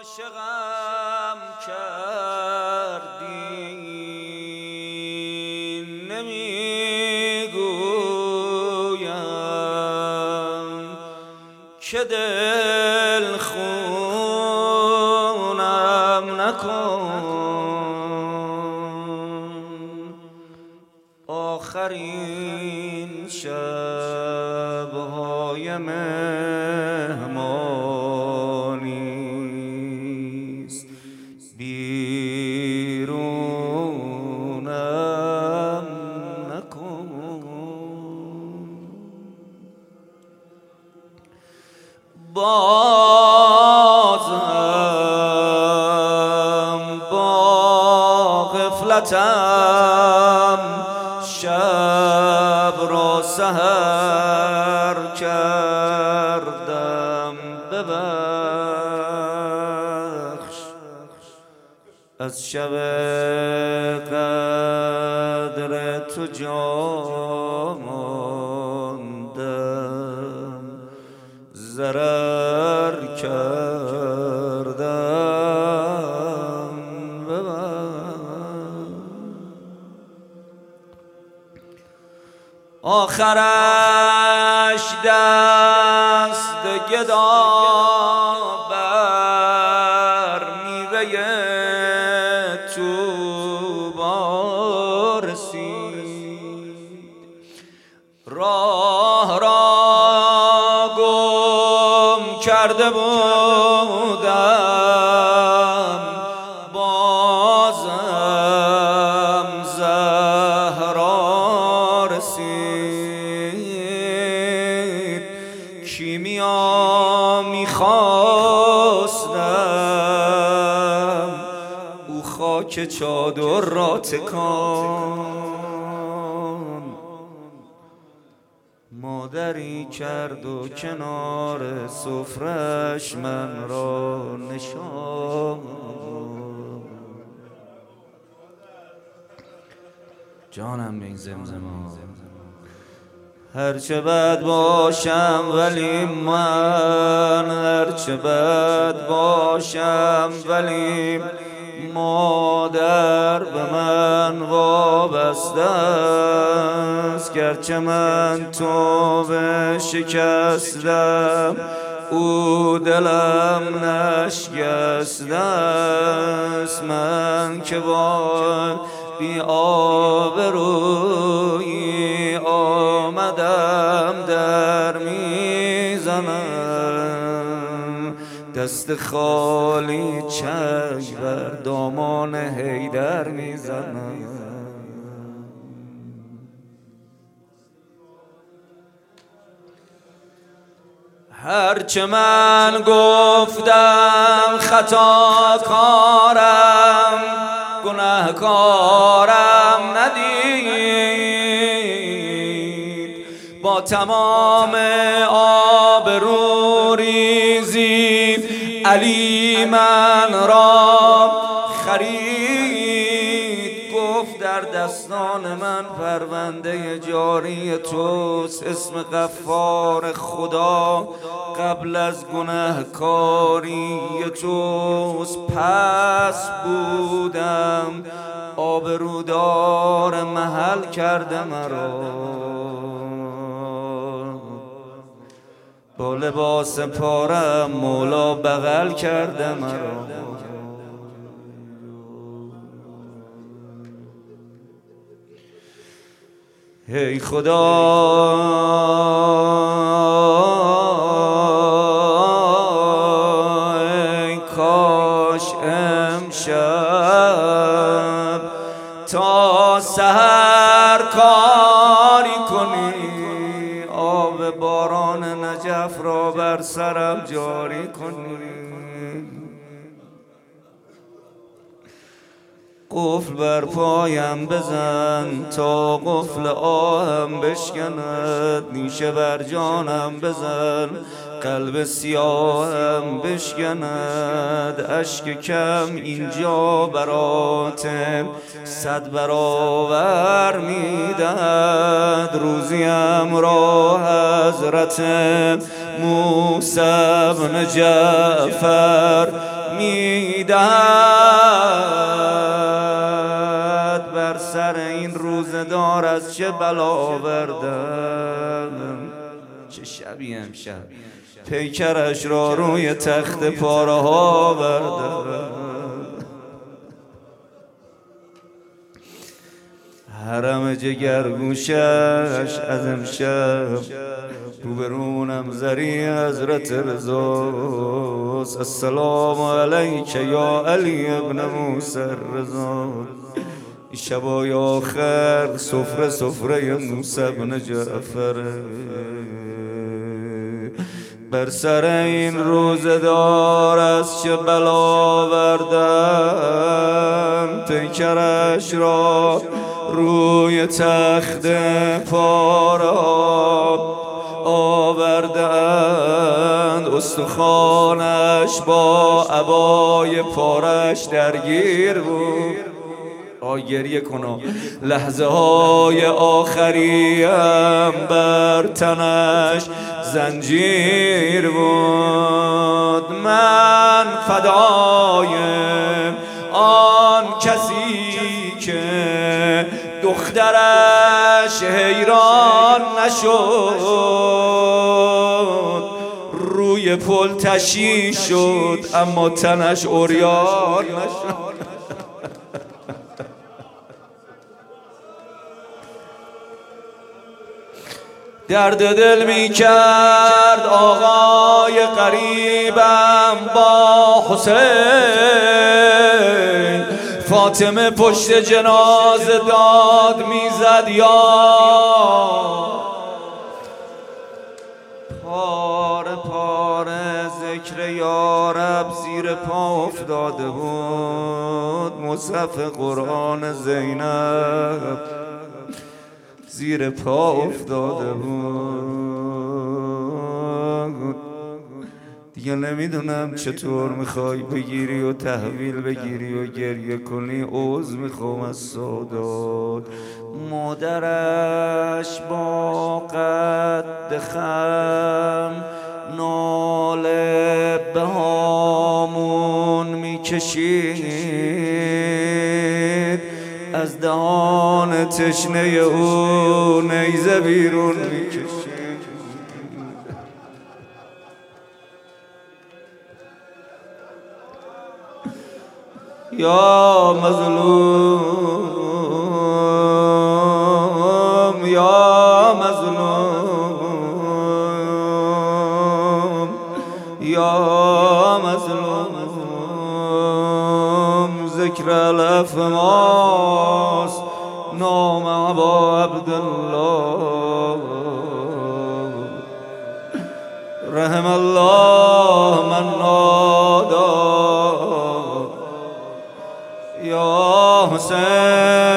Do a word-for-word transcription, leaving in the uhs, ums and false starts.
عاشقم کردی نمیگویم که دل خونم نکن. آخرین شب‌های مهمانیست، بیرونم نکن. بازم با غفلتم شب را سحر کردم. ببخش از شب قدر تو جا ماندم، ضرر کردم. ببخش آخرش دست گدا بر میوه طوبی رسید. راه را گم کرده بودم، بازم زهرا رسید. کیمیا میخواستم، او خاک چادر را تکان. مادری کرد و کنار سفرش من را نشان. جانم به این زمزما، هرچه بد باشم ولی من، هرچه بد باشم ولی مادر به من وابسته است. گرچه من توبه شکستم، او دلم نشکسته است. من که با بی آبرویی آمدم در میزنم، دست خالی چشم بر دامان حیدر میزنم. هرچه من گفتم خطاکارم، گناهکارم ندید. با تمام آبروریزی علی من را خرید. گفت در دستان من پرونده جاری توست، اسم غفار خدا قبل از گناهکاری توست. پس بودم آبرودار محل کرده مرا، با لباس پارم مولا بغل کرده مرا. ای خدا ای کاش امشب تا سحر کاری کنی، آب باران نجف را بر سرم جاری کنی. قفل بر پایم بزن تا قفل آهم بشکند، نیشه بر جانم بزن قلب سیاهم بشکند. اشک کم اینجا براتم صد برابر میدهد. روزیم را حضرت موسی بن جعفر میدهد بر سر این روزدار از چه بلا آوردم. چه شبی امشب پیکرش را روی تخت پاره ها آوردم. حرم جگرگوشش از امشب روبرونم زری حضرت رضاست. السلام علیک یا علی ابن موسی الرضا. شبای آخر سفره سفره موسی ابن جعفر. بر سر این روزدار از چه بلا آوردم. پیکرش را روی تخت پاره آوردند. استخوانش با عبای پارش درگیر بود. آی گریه کنا لحظه های آخری هم بر تنش زنجیر بود. من فدای آن کسی که دخترش حیران نشد. روی پل تشییع شد اما تنش عریان نشد. درد دل می کرد آقای قریبم با حسین. فاطمه پشت جنازه داد میزد یا پاره پاره. ذکر یا رب زیر پا افتاده بود. مصحف قرآن زینب زیر پا افتاده بود. دیگه نمیدونم چطور میخوای بگیری و تحویل بگیری و گریه کنی. عوض میخوام از سادات. مادرش با قد خم ناله به هامون میکشید. از دهان تشنه او نیزه بیرون میکشید. یا مظلوم یا مظلوم یا مظلوم. ذکر الف ماست نام ابا عبدالله. رحم الله من نادا یا حسین.